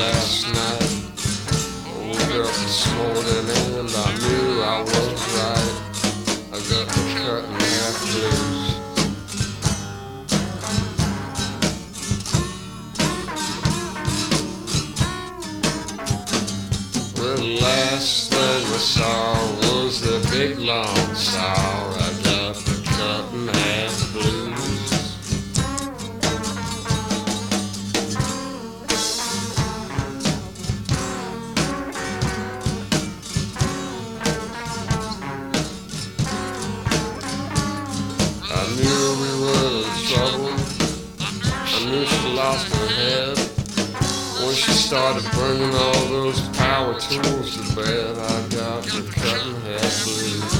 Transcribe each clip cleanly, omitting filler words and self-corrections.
last night. I woke up this morning and I knew I was right. I got the cut in half blues. Well, the last thing I saw was the big long saw. I got the cut in half blues. I knew we were in trouble. I knew she lost her head when she started bringing all those power tools to bed. I got the cutting head blues.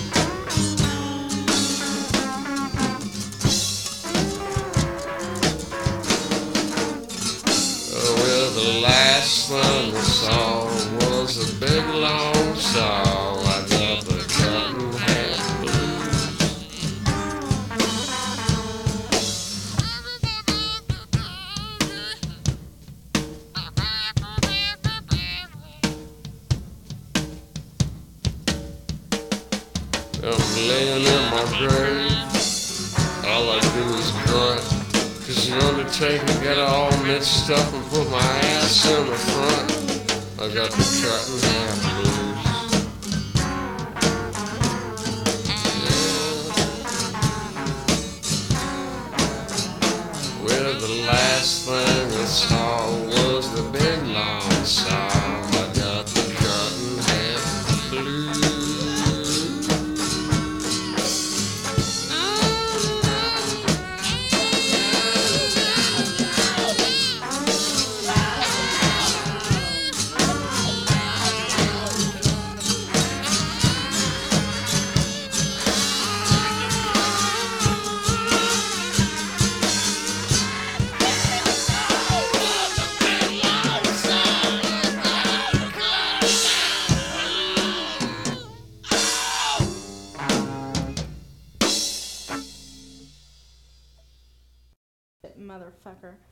Well, the last thing I saw was a big long saw. I got the cutting head blues. I'm laying in my grave, all I do is grunt, 'cause the undertaker got all mixed up and put my ass in the front. I got the cut in half blues. Yeah. Well, the last thing I saw was the big long saw. I got the cut in half blues. Motherfucker.